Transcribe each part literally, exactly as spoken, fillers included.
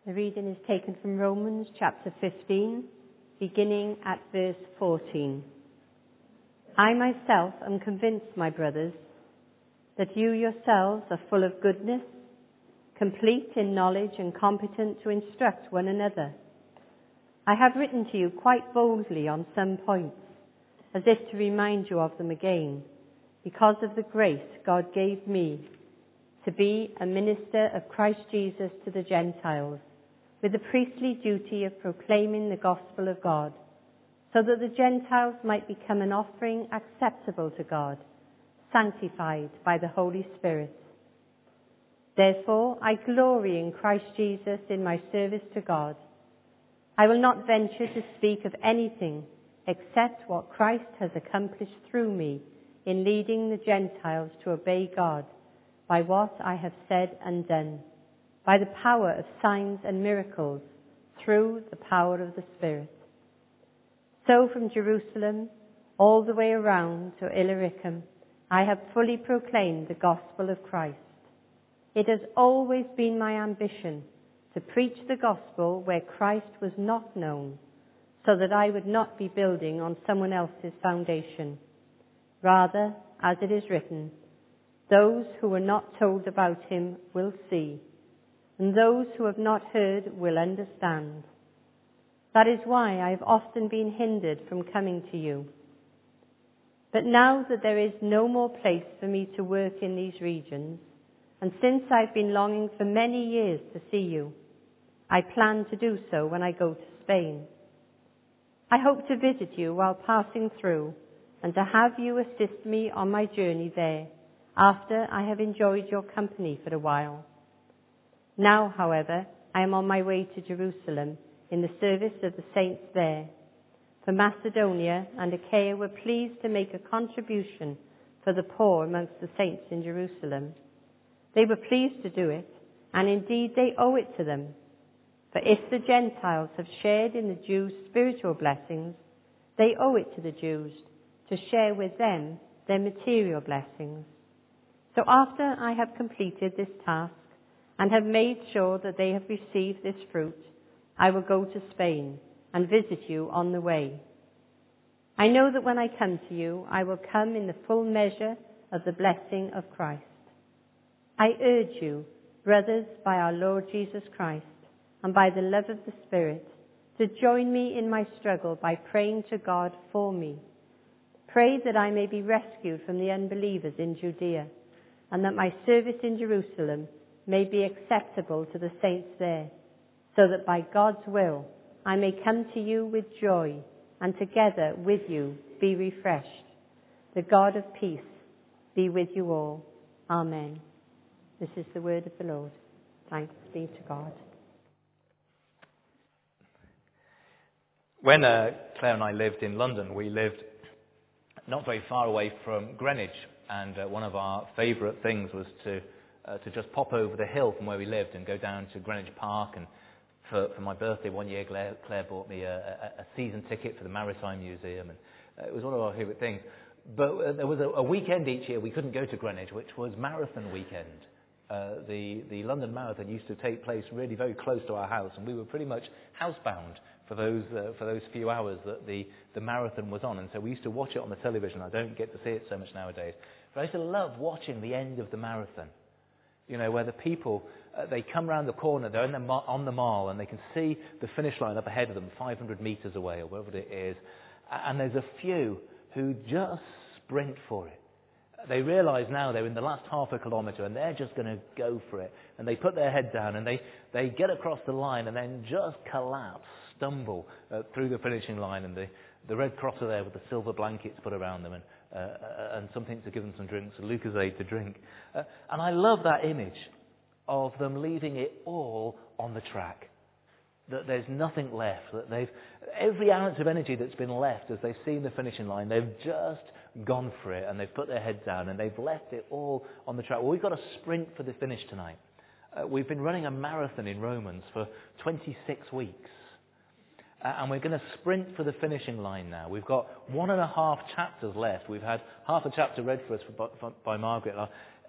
The reading is taken from Romans chapter fifteen, beginning at verse fourteen. I myself am convinced, my brothers, that you yourselves are full of goodness, complete in knowledge and competent to instruct one another. I have written to you quite boldly on some points, as if to remind you of them again, because of the grace God gave me to be a minister of Christ Jesus to the Gentiles, with the priestly duty of proclaiming the gospel of God, so that the Gentiles might become an offering acceptable to God, sanctified by the Holy Spirit. Therefore, I glory in Christ Jesus in my service to God. I will not venture to speak of anything except what Christ has accomplished through me in leading the Gentiles to obey God by what I have said and done, by the power of signs and miracles, through the power of the Spirit. So from Jerusalem all the way around to Illyricum, I have fully proclaimed the gospel of Christ. It has always been my ambition to preach the gospel where Christ was not known, so that I would not be building on someone else's foundation. Rather, as it is written, those who were not told about him will see, and those who have not heard will understand. That is why I have often been hindered from coming to you. But now that there is no more place for me to work in these regions, and since I've been longing for many years to see you, I plan to do so when I go to Spain. I hope to visit you while passing through, and to have you assist me on my journey there, after I have enjoyed your company for a while. Now, however, I am on my way to Jerusalem in the service of the saints there. For Macedonia and Achaia were pleased to make a contribution for the poor amongst the saints in Jerusalem. They were pleased to do it, and indeed they owe it to them. For if the Gentiles have shared in the Jews' spiritual blessings, they owe it to the Jews to share with them their material blessings. So after I have completed this task and have made sure that they have received this fruit, I will go to Spain and visit you on the way. I know that when I come to you, I will come in the full measure of the blessing of Christ. I urge you, brothers, by our Lord Jesus Christ and by the love of the Spirit, to join me in my struggle by praying to God for me. Pray that I may be rescued from the unbelievers in Judea, and that my service in Jerusalem may be acceptable to the saints there, so that by God's will I may come to you with joy, and together with you be refreshed. The God of peace be with you all. Amen. This is the word of the Lord. Thanks be to God. When uh, Claire and I lived in London, we lived not very far away from Greenwich, and uh, one of our favourite things was to uh, to just pop over the hill from where we lived and go down to Greenwich Park. And for, for my birthday one year, Claire, Claire bought me a, a, a season ticket for the Maritime Museum, and uh, it was one of our favourite things. But uh, there was a, a weekend each year we couldn't go to Greenwich, which was marathon weekend. Uh, the, the London Marathon used to take place really very close to our house, and we were pretty much housebound for those uh, for those few hours that the, the marathon was on. And so we used to watch it on the television. I don't get to see it so much nowadays. But I used to love watching the end of the marathon. You know, where the people, uh, they come round the corner, they're in the ma- on the mall, and they can see the finish line up ahead of them, five hundred metres away, or wherever it is. And there's a few who just sprint for it. They realise now they're in the last half a kilometre and they're just going to go for it. And they put their head down and they, they get across the line and then just collapse, stumble uh, through the finishing line. And the, the Red Cross are there with the silver blankets put around them and, uh, uh, and something to give them some drinks, a Lucozade to drink. Uh, and I love that image of them leaving it all on the track. That there's nothing left. That they've every ounce of energy that's been left as they've seen the finishing line, they've just gone for it and they've put their heads down and they've left it all on the track. Well, we've got a sprint for the finish tonight. Uh, we've been running a marathon in Romans for twenty-six weeks. Uh, and we're going to sprint for the finishing line now. We've got one and a half chapters left. We've had half a chapter read for us by, by Margaret. Uh,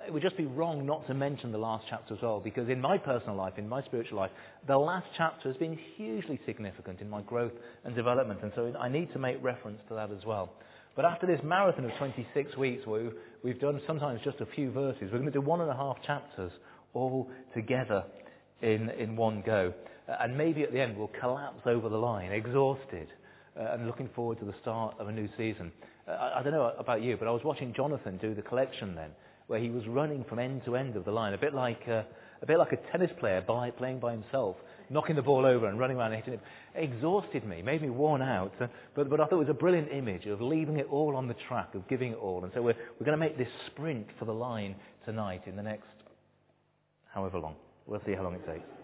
it would just be wrong not to mention the last chapter as well, because in my personal life, in my spiritual life, the last chapter has been hugely significant in my growth and development, and so I need to make reference to that as well. But after this marathon of twenty-six weeks, where we've done sometimes just a few verses, we're going to do one and a half chapters all together in, in one go. Uh, and maybe at the end we'll collapse over the line, exhausted, uh, and looking forward to the start of a new season. Uh, I, I don't know about you, but I was watching Jonathan do the collection then, where he was running from end to end of the line, a bit like uh, a bit like a tennis player by, playing by himself, knocking the ball over and running around and hitting it. It exhausted me, made me worn out, uh, but, but I thought it was a brilliant image of leaving it all on the track, of giving it all. And so we're, we're going to make this sprint for the line tonight in the next however long. We'll see how long it takes.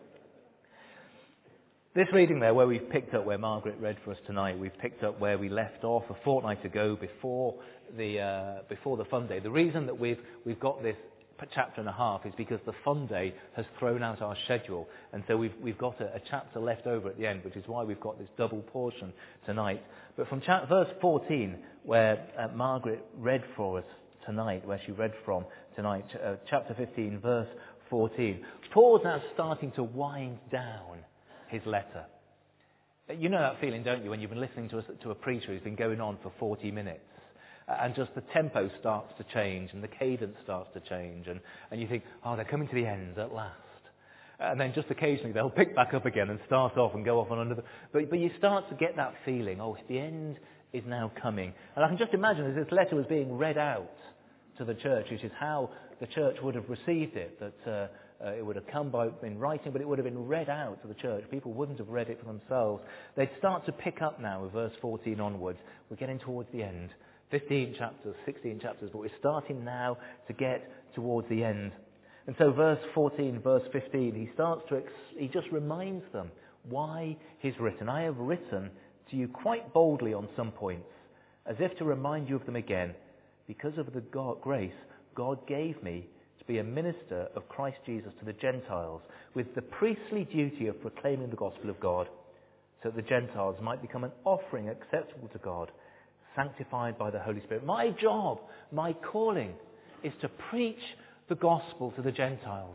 This reading there, where we've picked up where Margaret read for us tonight, we've picked up where we left off a fortnight ago before the uh, before the fun day. The reason that we've we've got this chapter and a half is because the fun day has thrown out our schedule, and so we've we've got a, a chapter left over at the end, which is why we've got this double portion tonight. But from cha- verse fourteen, where uh, Margaret read for us tonight, where she read from tonight, uh, chapter fifteen, verse fourteen, Paul's now starting to wind down his letter. You know that feeling, don't you, when you've been listening to a, to a preacher who's been going on for forty minutes, uh, and just the tempo starts to change and the cadence starts to change, and, and you think, oh, they're coming to the end at last. And then just occasionally they'll pick back up again and start off and go off on another. But, but you start to get that feeling, oh, the end is now coming. And I can just imagine as this letter was being read out to the church, which is how the church would have received it, that uh, uh, it would have come by in writing, but it would have been read out to the church. People wouldn't have read it for themselves. They'd start to pick up now with verse fourteen onwards. We're getting towards the end. fifteen chapters, sixteen chapters, but we're starting now to get towards the end. And so verse fourteen, verse fifteen, he starts to, ex- he just reminds them why he's written. I have written to you quite boldly on some points, as if to remind you of them again, because of the God, grace God gave me to be a minister of Christ Jesus to the Gentiles, with the priestly duty of proclaiming the gospel of God, so that the Gentiles might become an offering acceptable to God, sanctified by the Holy Spirit. My job, my calling, is to preach the gospel to the Gentiles.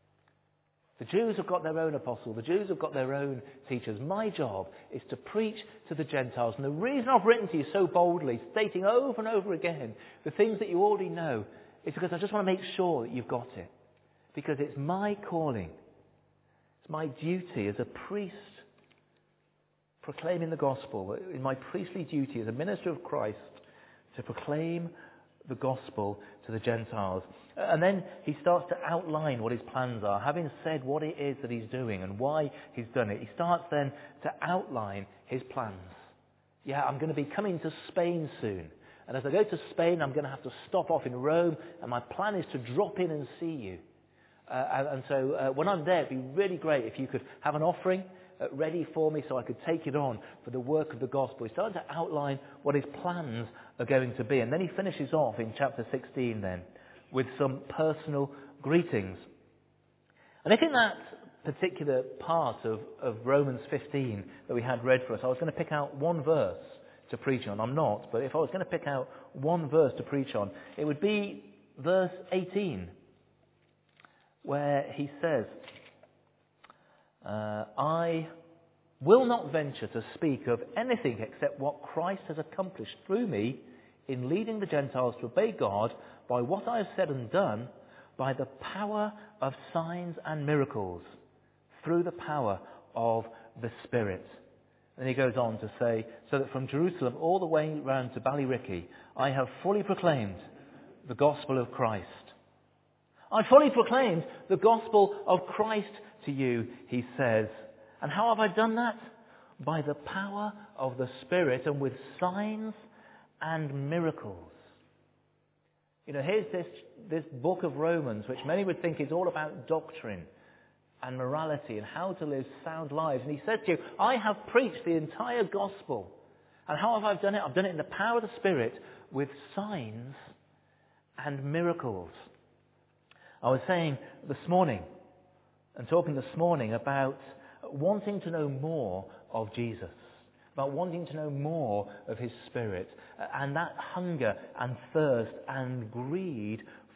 The Jews have got their own apostle. The Jews have got their own teachers. My job is to preach to the Gentiles. And the reason I've written to you so boldly, stating over and over again the things that you already know, is because I just want to make sure that you've got it. Because it's my calling. It's my duty as a priest proclaiming the gospel, in my priestly duty as a minister of Christ, to proclaim the gospel to the Gentiles. And then he starts to outline what his plans are. Having said what it is that he's doing and why he's done it, he starts then to outline his plans. Yeah, I'm going to be coming to Spain soon. And as I go to Spain, I'm going to have to stop off in Rome, and my plan is to drop in and see you. Uh, and, and so uh, when I'm there, it'd be really great if you could have an offering uh, ready for me so I could take it on for the work of the gospel. He's starting to outline what his plans are going to be. And then he finishes off in chapter sixteen then with some personal greetings. And I think that particular part of, of Romans fifteen that we had read for us, I was going to pick out one verse to preach on. I'm not, but if I was going to pick out one verse to preach on, it would be verse eighteen, where he says, uh, I will not venture to speak of anything except what Christ has accomplished through me in leading the Gentiles to obey God by what I have said and done, by the power of signs and miracles, through the power of the Spirit. And he goes on to say, so that from Jerusalem all the way round to Ballyricky, I have fully proclaimed the gospel of Christ. I fully proclaimed the gospel of Christ to you, he says. And how have I done that? By the power of the Spirit and with signs and miracles. You know, here's this, this book of Romans, which many would think is all about doctrine and morality and how to live sound lives. And he says to you, I have preached the entire gospel. And how have I done it? I've done it in the power of the Spirit with signs and miracles. I was saying this morning and talking this morning about wanting to know more of Jesus, about wanting to know more of his Spirit, and that hunger and thirst and greed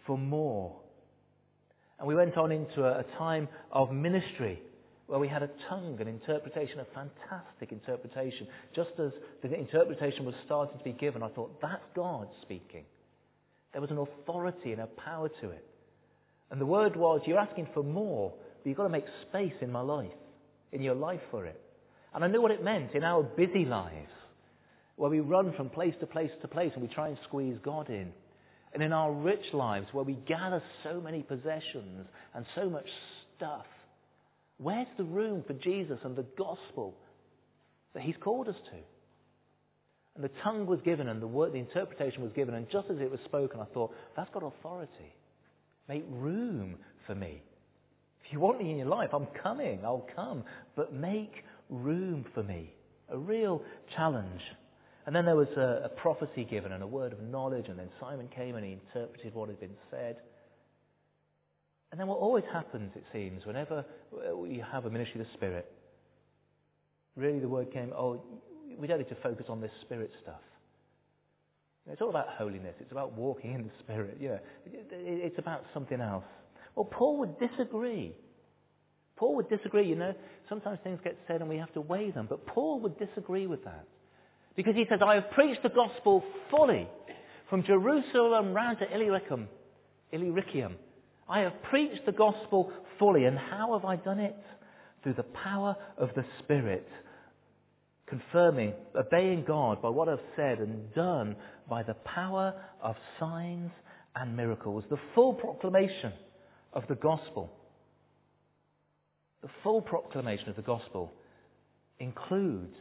for more. And we went on into a, a time of ministry where we had a tongue, an interpretation, a fantastic interpretation. Just as the interpretation was starting to be given, I thought, that's God speaking. There was an authority and a power to it. And the word was, you're asking for more, but you've got to make space in my life, in your life for it. And I knew what it meant in our busy lives, where we run from place to place to place and we try and squeeze God in. And in our rich lives, where we gather so many possessions and so much stuff, where's the room for Jesus and the gospel that he's called us to? And the tongue was given and the word, the interpretation was given, and just as it was spoken, I thought, that's got authority. Make room for me. If you want me in your life, I'm coming, I'll come. But make room for me. A real challenge. And then there was a, a prophecy given and a word of knowledge, and then Simon came and he interpreted what had been said. And then what always happens, it seems, whenever you have a ministry of the Spirit, really the word came, oh, we don't need to focus on this Spirit stuff. It's all about holiness. It's about walking in the Spirit. You know, it's about something else. Well, Paul would disagree. Paul would disagree. You know, sometimes things get said and we have to weigh them. But Paul would disagree with that. Because he says, I have preached the gospel fully from Jerusalem round to Illyricum. Illyricum. I have preached the gospel fully. And how have I done it? Through the power of the Spirit. Confirming, obeying God by what I've said and done by the power of signs and miracles. The full proclamation of the gospel. The full proclamation of the gospel includes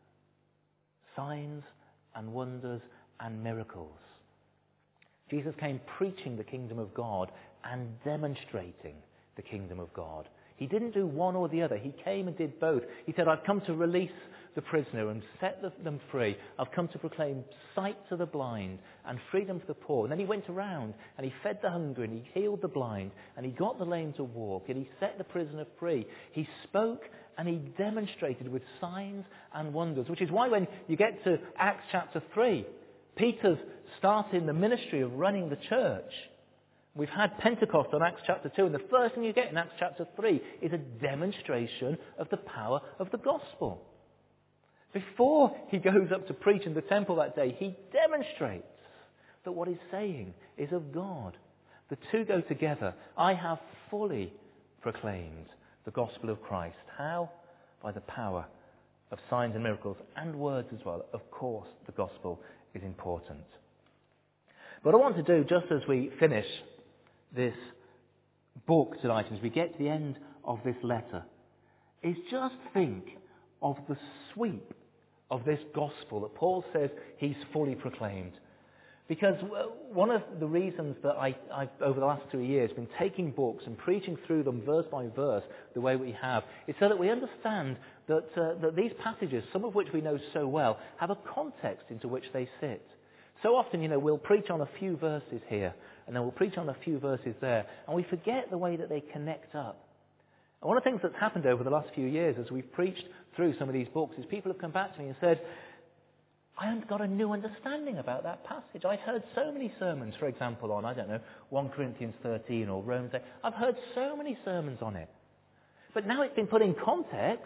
signs and wonders and miracles. Jesus came preaching the kingdom of God and demonstrating the kingdom of God. He didn't do one or the other. He came and did both. He said, I've come to release the prisoner and set them free. I've come to proclaim sight to the blind and freedom to the poor. And then he went around and he fed the hungry and he healed the blind and he got the lame to walk and he set the prisoner free. He spoke and he demonstrated with signs and wonders, which is why when you get to Acts chapter three, Peter's starting the ministry of running the church. We've had Pentecost on Acts chapter two, and the first thing you get in Acts chapter three is a demonstration of the power of the gospel. Before he goes up to preach in the temple that day, he demonstrates that what he's saying is of God. The two go together. I have fully proclaimed the gospel of Christ. How? By the power of signs and miracles and words as well. Of course, the gospel is important. But what I want to do, just as we finish this book tonight, as we get to the end of this letter, is just think of the sweep of this gospel that Paul says he's fully proclaimed. Because one of the reasons that I, I've, over the last three years, been taking books and preaching through them verse by verse the way we have, is so that we understand that, uh, that these passages, some of which we know so well, have a context into which they sit. So often, you know, we'll preach on a few verses here, and then we'll preach on a few verses there, and we forget the way that they connect up. And one of the things that's happened over the last few years as we've preached through some of these books is people have come back to me and said, I haven't got a new understanding about that passage. I've heard so many sermons, for example, on, I don't know, First Corinthians thirteen or Romans eight. I've heard so many sermons on it. But now it's been put in context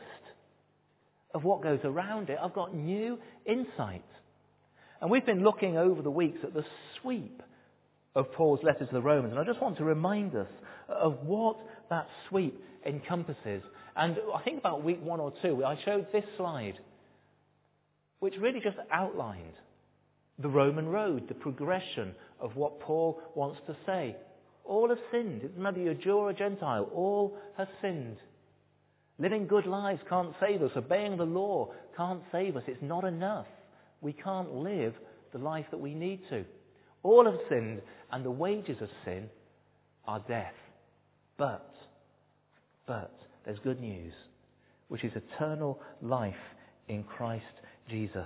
of what goes around it. I've got new insight. And we've been looking over the weeks at the sweep of Paul's letter to the Romans. And I just want to remind us of what that sweep encompasses. And I think about week one or two, I showed this slide, which really just outlined the Roman road, the progression of what Paul wants to say. All have sinned. It doesn't matter you're Jew or Gentile. All have sinned. Living good lives can't save us. Obeying the law can't save us. It's not enough. We can't live the life that we need to. All have sinned, and the wages of sin are death. But, but, there's good news, which is eternal life in Christ Jesus.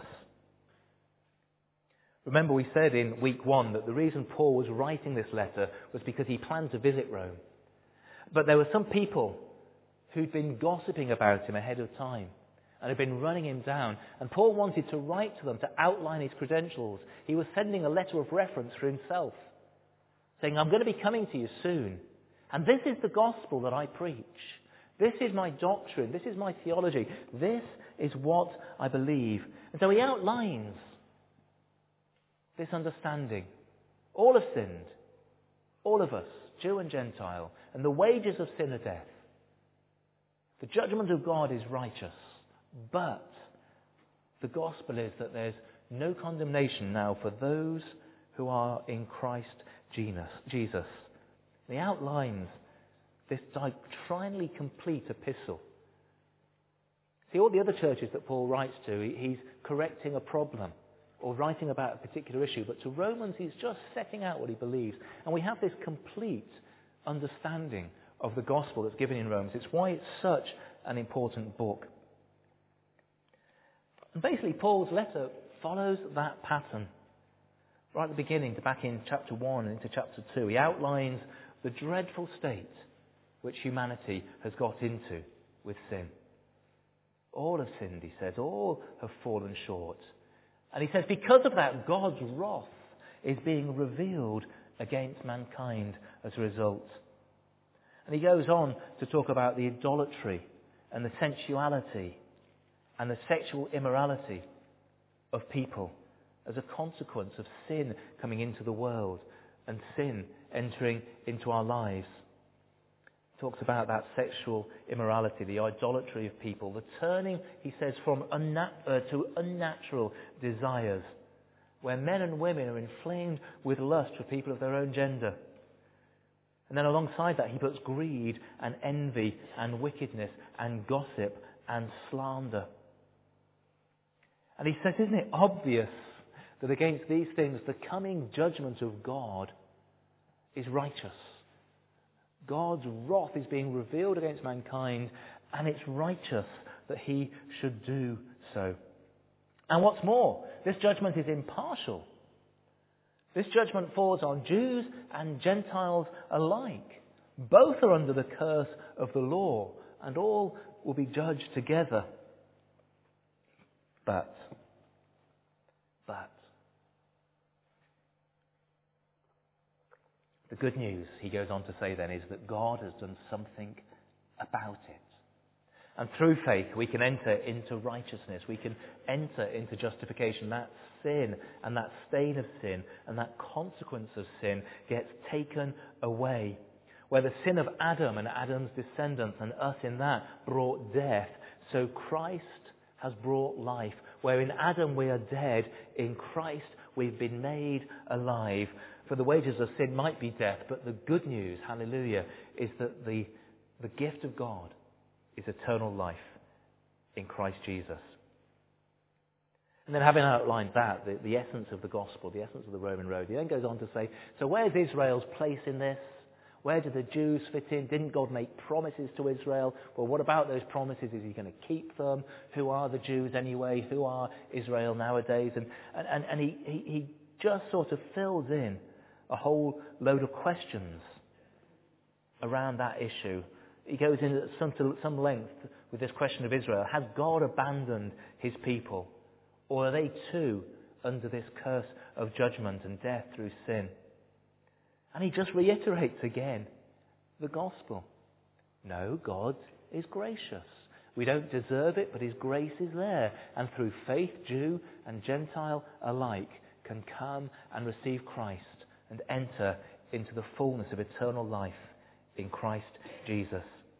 Remember, we said in week one that the reason Paul was writing this letter was because he planned to visit Rome. But there were some people who'd been gossiping about him ahead of time and had been running him down. And Paul wanted to write to them to outline his credentials. He was sending a letter of reference for himself. saying, I'm going to be coming to you soon. And this is the gospel that I preach. This is my doctrine. This is my theology. This is what I believe. And so he outlines this understanding. All have sinned. All of us, Jew and Gentile. And the wages of sin are death. The judgment of God is righteous. But the gospel is that there's no condemnation now for those who are in Christ Jesus. He outlines this doctrinally complete epistle. See, all the other churches that Paul writes to, he's correcting a problem or writing about a particular issue. But to Romans, he's just setting out what he believes. And we have this complete understanding of the gospel that's given in Romans. It's why it's such an important book. And basically, Paul's letter follows that pattern. Right at the beginning, to back in chapter one and into chapter two, he outlines the dreadful state which humanity has got into with sin. All have sinned, he says. All have fallen short. And he says, because of that, God's wrath is being revealed against mankind as a result. And he goes on to talk about the idolatry and the sensuality and the sexual immorality of people as a consequence of sin coming into the world and sin entering into our lives. He talks about that sexual immorality, the idolatry of people, the turning, he says, from unna- uh, to unnatural desires, where men and women are inflamed with lust for people of their own gender. And then alongside that, he puts greed and envy and wickedness and gossip and slander. And he says, isn't it obvious that against these things the coming judgment of God is righteous? God's wrath is being revealed against mankind, and it's righteous that he should do so. And what's more, this judgment is impartial. This judgment falls on Jews and Gentiles alike. Both are under the curse of the law, and all will be judged together. But, but, the good news, he goes on to say then, is that God has done something about it. And through faith, we can enter into righteousness. We can enter into justification. That sin and that stain of sin and that consequence of sin gets taken away. Where the sin of Adam and Adam's descendants and us in that brought death, so Christ has brought life. Where in Adam we are dead, in Christ we've been made alive. For the wages of sin might be death, but the good news, hallelujah, is that the, the gift of God is eternal life in Christ Jesus. And then having outlined that, the, the essence of the gospel, the essence of the Roman road, he then goes on to say, so where's Israel's place in this? Where do the Jews fit in? Didn't God make promises to Israel? Well, what about those promises? Is he going to keep them? Who are the Jews anyway? Who are Israel nowadays? And, and, and he, he, he just sort of fills in a whole load of questions around that issue. He goes into some, to some length with this question of Israel. Has God abandoned his people? Or are they too under this curse of judgment and death through sin? And he just reiterates again the gospel. No, God is gracious. We don't deserve it, but his grace is there. And through faith, Jew and Gentile alike can come and receive Christ and enter into the fullness of eternal life in Christ Jesus.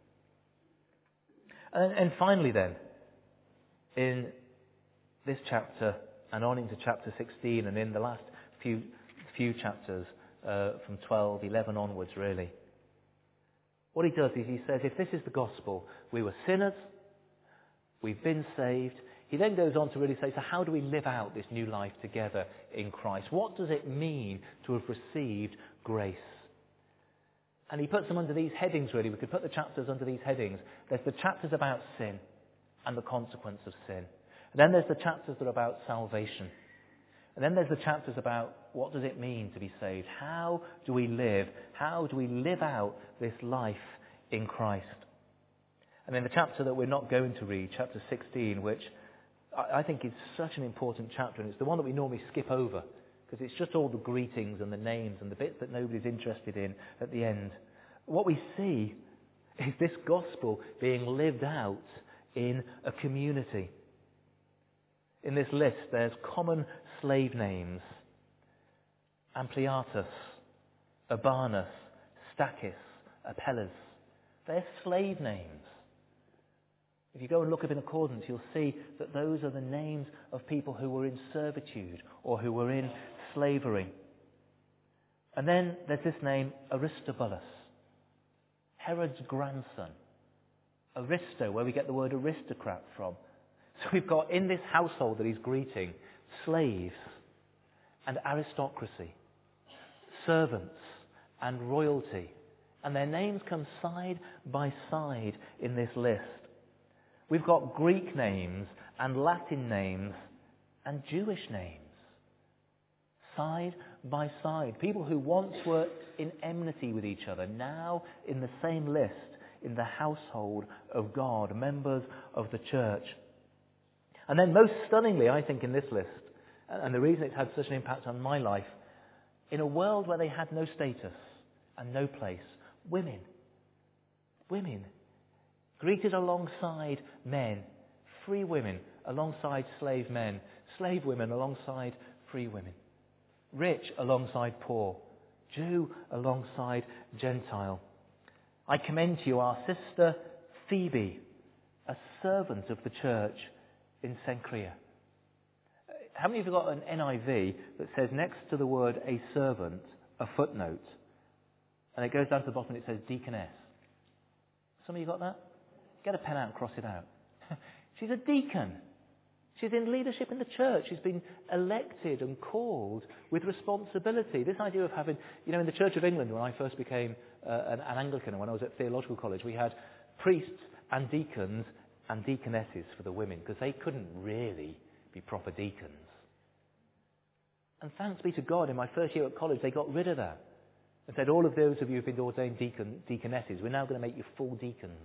And, and finally then, in this chapter and on into chapter sixteen and in the last few few chapters uh, from twelve, eleven onwards really, what he does is he says, if this is the gospel, we were sinners, we've been saved. He then goes on to really say, so how do we live out this new life together in Christ? What does it mean to have received grace? And he puts them under these headings really. We could put the chapters under these headings. There's the chapters about sin and the consequence of sin. And then there's the chapters that are about salvation. And then there's the chapters about what does it mean to be saved? How do we live? How do we live out this life in Christ? And then the chapter that we're not going to read, chapter sixteen, which I think is such an important chapter, and it's the one that we normally skip over because it's just all the greetings and the names and the bits that nobody's interested in at the end. What we see is this gospel being lived out in a community. In this list, there's common slave names: Ampliatus, Urbanus, Stachys, Apelles. They're slave names. If you go and look up in accordance, you'll see that those are the names of people who were in servitude or who were in slavery. And then there's this name, Aristobulus, Herod's grandson. Aristo, where we get the word aristocrat from. So we've got in this household that he's greeting slaves and aristocracy, servants and royalty. And their names come side by side in this list. We've got Greek names and Latin names and Jewish names. Side by side. People who once were in enmity with each other, now in the same list, in the household of God, members of the church. And then most stunningly, I think, in this list, and the reason it's had such an impact on my life, in a world where they had no status and no place, women. Women. Greeted alongside men. Free women alongside slave men. Slave women alongside free women. Rich alongside poor. Jew alongside Gentile. I commend to you our sister Phoebe, a servant of the church in Cenchrea. How many of you got an N I V that says next to the word a servant, a footnote, and it goes down to the bottom and it says deaconess? Some of you got that? Get a pen out and cross it out. She's a deacon. She's in leadership in the church. She's been elected and called with responsibility. This idea of having, you know, in the Church of England, when I first became uh, an, an Anglican and when I was at theological college, we had priests and deacons and deaconesses for the women because they couldn't really be proper deacons. And thanks be to God, in my first year at college, they got rid of that and said, all of those of you who've been ordained deacon, deaconesses, we're now going to make you full deacons.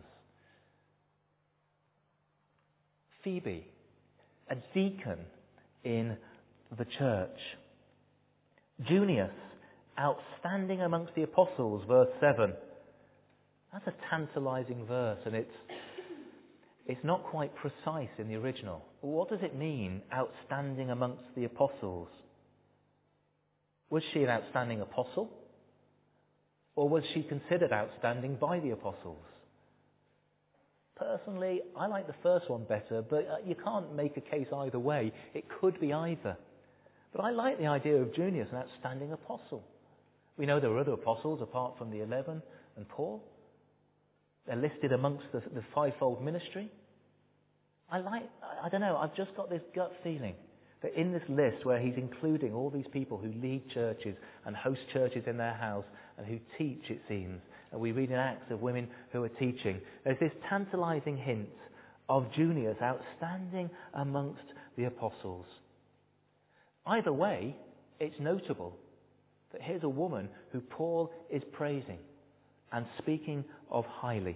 Phoebe, a deacon in the church. Junius, outstanding amongst the apostles, verse seven. That's a tantalizing verse, and it's it's not quite precise in the original. What does it mean, outstanding amongst the apostles? Was she an outstanding apostle? Or was she considered outstanding by the apostles? Personally, I like the first one better, but you can't make a case either way. It could be either. But I like the idea of Junius, an outstanding apostle. We know there were other apostles apart from the eleven and Paul. They're listed amongst the, the fivefold ministry. I like, I don't know, I've just got this gut feeling that in this list where he's including all these people who lead churches and host churches in their house and who teach, it seems, and we read in Acts of women who are teaching, there's this tantalizing hint of Junius outstanding amongst the apostles. Either way, it's notable that here's a woman who Paul is praising and speaking of highly.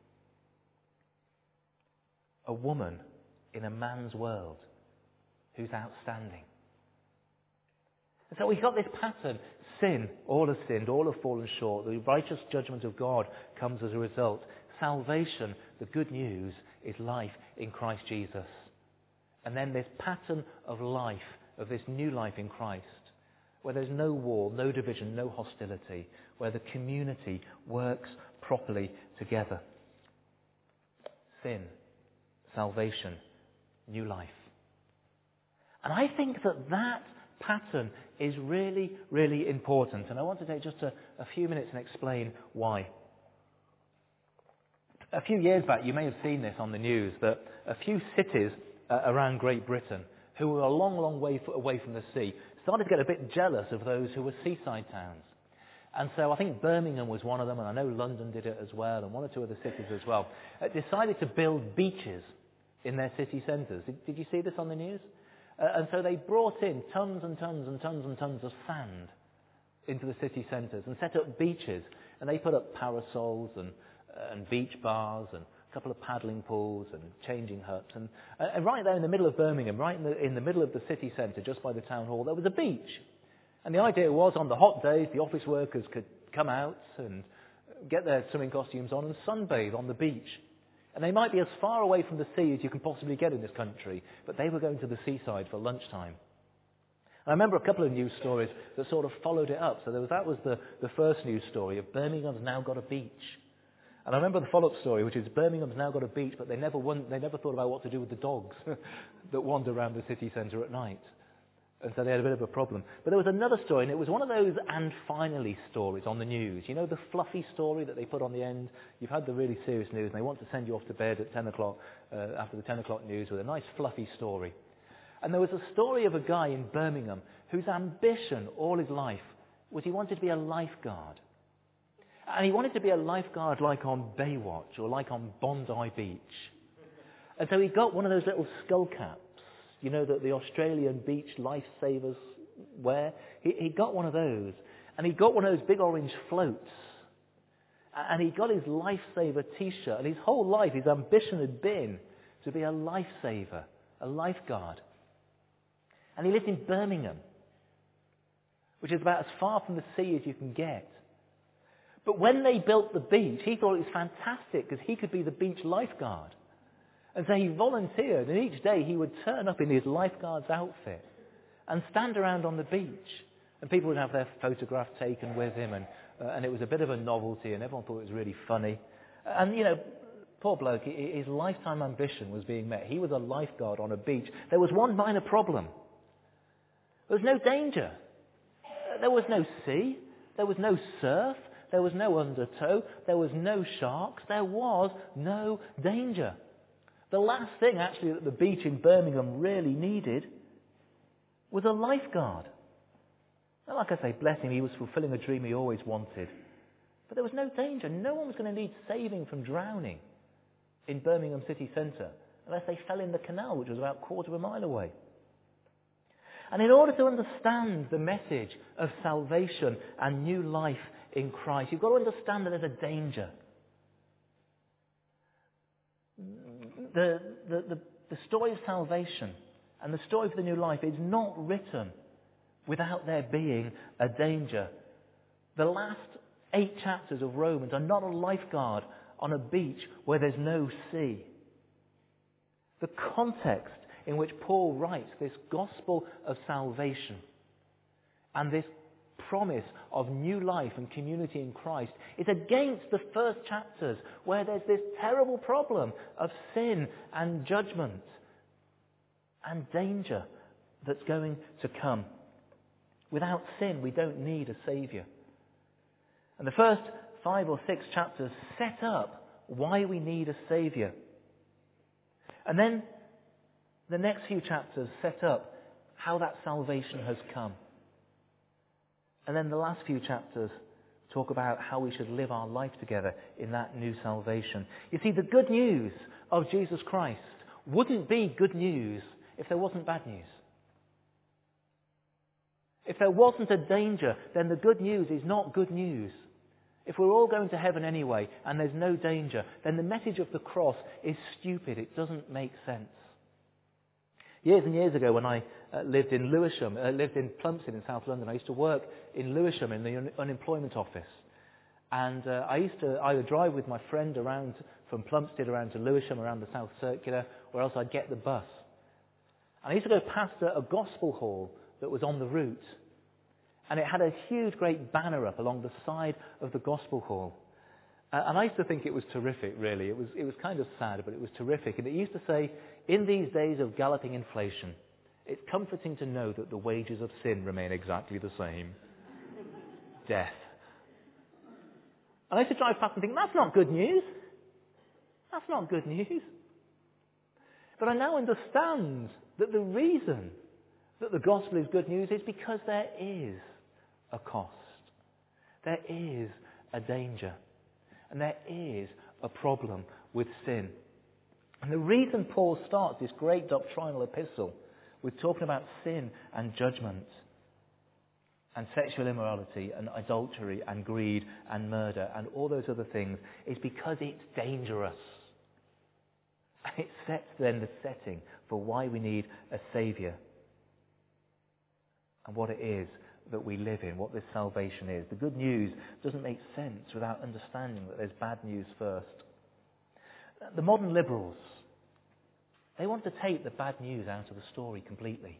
A woman in a man's world who's outstanding. And so we've got this pattern. Sin, all have sinned, all have fallen short. The righteous judgment of God comes as a result. Salvation, the good news, is life in Christ Jesus. And then this pattern of life, of this new life in Christ, where there's no war, no division, no hostility, where the community works properly together. Sin, salvation, new life. And I think that that pattern is really, really important. And I want to take just a, a few minutes and explain why. A few years back, you may have seen this on the news, that a few cities uh, around Great Britain who were a long, long way f- away from the sea started to get a bit jealous of those who were seaside towns. And so I think Birmingham was one of them, and I know London did it as well, and one or two other cities as well, uh, decided to build beaches in their city centres. Did, did you see this on the news? Uh, and so they brought in tons and tons and tons and tons of sand into the city centres and set up beaches. And they put up parasols and, uh, and beach bars and a couple of paddling pools and changing huts. And, uh, and right there in the middle of Birmingham, right in the, in the middle of the city centre, just by the town hall, there was a beach. And the idea was on the hot days, the office workers could come out and get their swimming costumes on and sunbathe on the beach. And they might be as far away from the sea as you can possibly get in this country, but they were going to the seaside for lunchtime. I remember a couple of news stories that sort of followed it up. So there was, that was the, the first news story of Birmingham's now got a beach. And I remember the follow-up story, which is Birmingham's now got a beach, but they never won, they never thought about what to do with the dogs that wander around the city centre at night. And so they had a bit of a problem. But there was another story, and it was one of those "and finally" stories on the news. You know, the fluffy story that they put on the end? You've had the really serious news, and they want to send you off to bed at ten o'clock, uh, after the ten o'clock news, with a nice fluffy story. And there was a story of a guy in Birmingham whose ambition all his life was he wanted to be a lifeguard. And he wanted to be a lifeguard like on Baywatch or like on Bondi Beach. And so he got one of those little skull caps, you know, that the Australian beach lifesavers wear. He, he got one of those. And he got one of those big orange floats. And he got his lifesaver t-shirt. And his whole life, his ambition had been to be a lifesaver, a lifeguard. And he lived in Birmingham, which is about as far from the sea as you can get. But when they built the beach, he thought it was fantastic because he could be the beach lifeguard. And so he volunteered, and each day he would turn up in his lifeguard's outfit and stand around on the beach. And people would have their photograph taken with him, and, uh, and it was a bit of a novelty, and everyone thought it was really funny. And, you know, poor bloke, his lifetime ambition was being met. He was a lifeguard on a beach. There was one minor problem. There was no danger. There was no sea. There was no surf. There was no undertow. There was no sharks. There was no danger. The last thing, actually, that the beach in Birmingham really needed was a lifeguard. Now, like I say, bless him, he was fulfilling a dream he always wanted. But there was no danger. No one was going to need saving from drowning in Birmingham city centre unless they fell in the canal, which was about a quarter of a mile away. And in order to understand the message of salvation and new life in Christ, you've got to understand that there's a danger. The, the, the, the story of salvation and the story of the new life is not written without there being a danger. The last eight chapters of Romans are not a lifeguard on a beach where there's no sea. The context in which Paul writes this gospel of salvation and this promise of new life and community in Christ is against the first chapters where there's this terrible problem of sin and judgment and danger that's going to come. Without sin, we don't need a saviour. And the first five or six chapters set up why we need a saviour. And then the next few chapters set up how that salvation has come. And then the last few chapters talk about how we should live our life together in that new salvation. You see, the good news of Jesus Christ wouldn't be good news if there wasn't bad news. If there wasn't a danger, then the good news is not good news. If we're all going to heaven anyway and there's no danger, then the message of the cross is stupid. It doesn't make sense. Years and years ago, when I uh, lived in Lewisham, uh, lived in Plumstead in South London, I used to work in Lewisham in the un- unemployment office. And uh, I used to either drive with my friend around from Plumstead around to Lewisham, around the South Circular, or else I'd get the bus. And I used to go past a, a gospel hall that was on the route. And it had a huge, great banner up along the side of the gospel hall. Uh, and I used to think it was terrific, really. It was, it was kind of sad, but it was terrific. And it used to say, in these days of galloping inflation, it's comforting to know that the wages of sin remain exactly the same. Death. And I used to drive past and think, that's not good news. That's not good news. But I now understand that the reason that the gospel is good news is because there is a cost. There is a danger. And there is a problem with sin. And the reason Paul starts this great doctrinal epistle with talking about sin and judgment and sexual immorality and adultery and greed and murder and all those other things is because it's dangerous. And it sets then the setting for why we need a saviour and what it is that we live in, what this salvation is. The good news doesn't make sense without understanding that there's bad news first. The modern liberals, they want to take the bad news out of the story completely.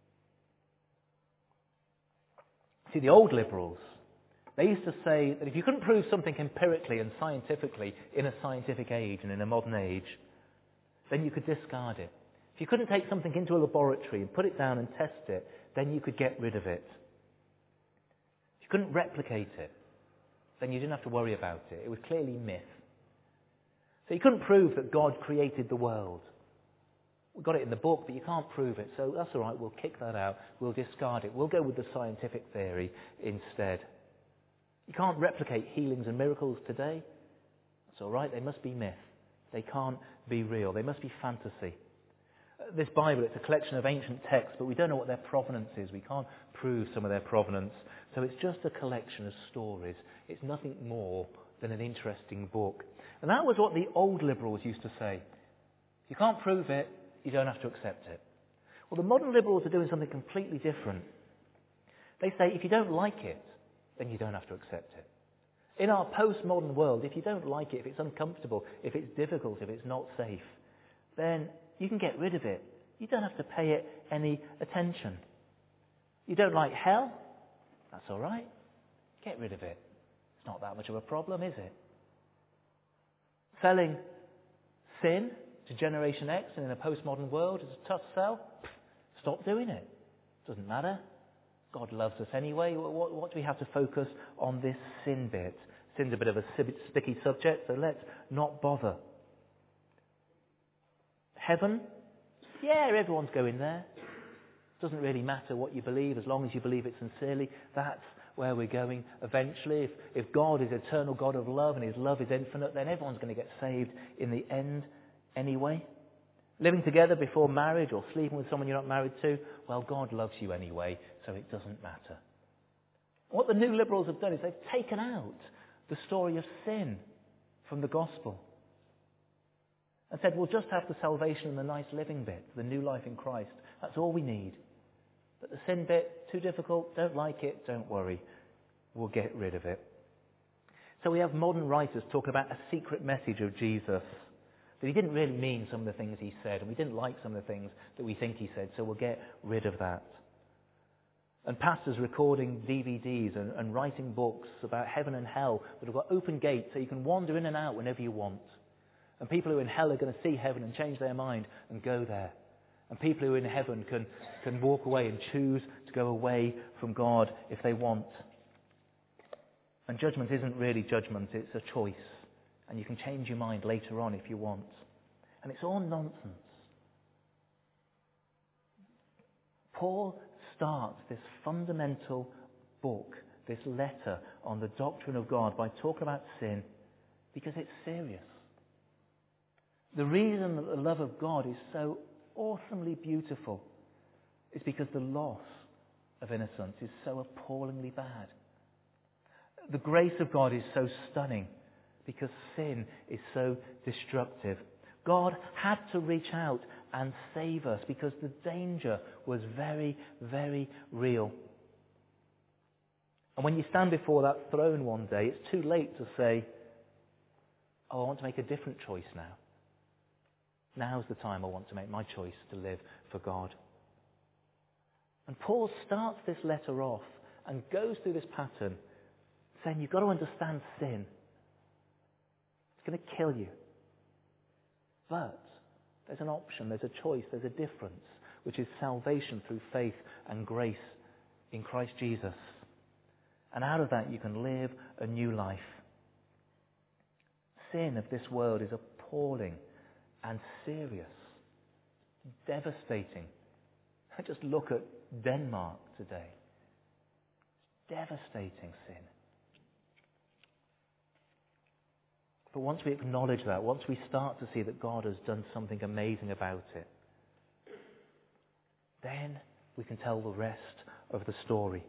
See, the old liberals, they used to say that if you couldn't prove something empirically and scientifically in a scientific age and in a modern age, then you could discard it. If you couldn't take something into a laboratory and put it down and test it, then you could get rid of it. If you couldn't replicate it, then you didn't have to worry about it. It was clearly myth. So you couldn't prove that God created the world. We've got it in the book, but you can't prove it. So that's all right, we'll kick that out. We'll discard it. We'll go with the scientific theory instead. You can't replicate healings and miracles today. That's all right, they must be myth. They can't be real. They must be fantasy. This Bible, it's a collection of ancient texts, but we don't know what their provenance is. We can't prove some of their provenance. So it's just a collection of stories. It's nothing more than an interesting book. And that was what the old liberals used to say. If you can't prove it, you don't have to accept it. Well, the modern liberals are doing something completely different. They say if you don't like it, then you don't have to accept it. In our postmodern world, if you don't like it, if it's uncomfortable, if it's difficult, if it's not safe, then you can get rid of it. You don't have to pay it any attention. You don't like hell? That's all right. Get rid of it. It's not that much of a problem, is it? Selling sin to Generation X and in a postmodern world is a tough sell. Pfft, stop doing it. Doesn't matter. God loves us anyway. What, what do we have to focus on this sin bit? Sin's a bit of a sticky subject, so let's not bother. Heaven? Yeah, everyone's going there. Doesn't really matter what you believe, as long as you believe it sincerely. That's where we're going eventually. If, if God is eternal God of love and His love is infinite, then everyone's going to get saved in the end anyway. Living together before marriage or sleeping with someone you're not married to, well, God loves you anyway, so it doesn't matter. What the new liberals have done is they've taken out the story of sin from the gospel and said, we'll just have the salvation and the nice living bit, the new life in Christ. That's all we need. But the sin bit, too difficult, don't like it, don't worry. We'll get rid of it. So we have modern writers talking about a secret message of Jesus. That He didn't really mean some of the things He said, and we didn't like some of the things that we think He said, so we'll get rid of that. And pastors recording D V Ds and, and writing books about heaven and hell that have got open gates so you can wander in and out whenever you want. And people who are in hell are going to see heaven and change their mind and go there. And people who are in heaven can, can walk away and choose to go away from God if they want. And judgment isn't really judgment, it's a choice. And you can change your mind later on if you want. And it's all nonsense. Paul starts this fundamental book, this letter on the doctrine of God by talking about sin because it's serious. The reason that the love of God is so awesomely beautiful is because the loss of innocence is so appallingly bad. The grace of God is so stunning because sin is so destructive. God had to reach out and save us because the danger was very, very real. And when you stand before that throne one day, it's too late to say, oh, I want to make a different choice now. Now's the time I want to make my choice to live for God. And Paul starts this letter off and goes through this pattern saying you've got to understand sin. It's going to kill you. But there's an option, there's a choice, there's a difference, which is salvation through faith and grace in Christ Jesus. And out of that you can live a new life. Sin of this world is appalling and serious, devastating. Just look at Denmark today. Devastating sin. But once we acknowledge that, once we start to see that God has done something amazing about it, then we can tell the rest of the story.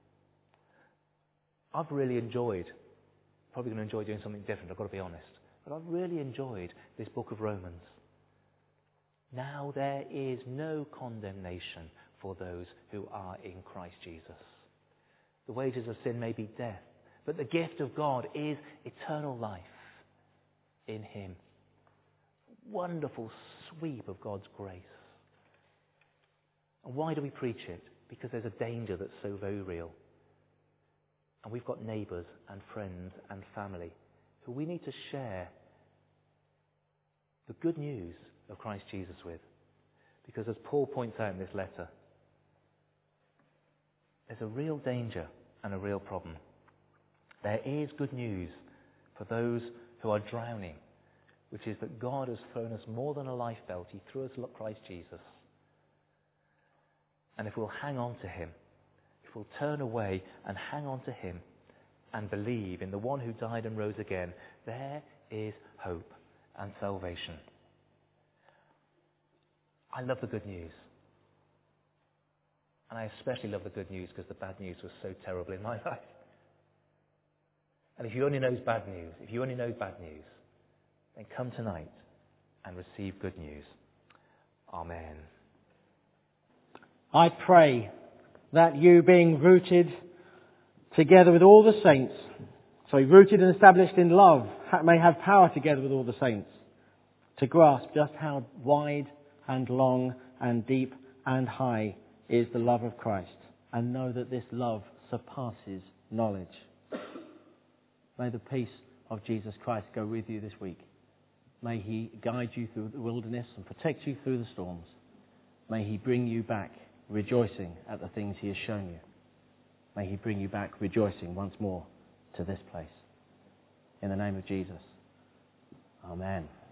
I've really enjoyed, probably going to enjoy doing something different, I've got to be honest, but I've really enjoyed this book of Romans. Now there is no condemnation for those who are in Christ Jesus. The wages of sin may be death, but the gift of God is eternal life in him. Wonderful sweep of God's grace. And why do we preach it? Because there's a danger that's so very real. And we've got neighbours and friends and family who we need to share the good news of Christ Jesus with. Because as Paul points out in this letter, there's a real danger and a real problem. There is good news for those who are drowning, which is that God has thrown us more than a lifebelt. He threw us Christ Jesus. And if we'll hang on to him, if we'll turn away and hang on to him and believe in the one who died and rose again, there is hope and salvation. I love the good news. And I especially love the good news because the bad news was so terrible in my life. And if you only know bad news, if you only know bad news, then come tonight and receive good news. Amen. I pray that you, being rooted together with all the saints, sorry, rooted and established in love, may have power together with all the saints to grasp just how wide and long and deep and high is the love of Christ, and know that this love surpasses knowledge. May the peace of Jesus Christ go with you this week. May he guide you through the wilderness and protect you through the storms. May he bring you back rejoicing at the things he has shown you. May he bring you back rejoicing once more to this place. In the name of Jesus. Amen.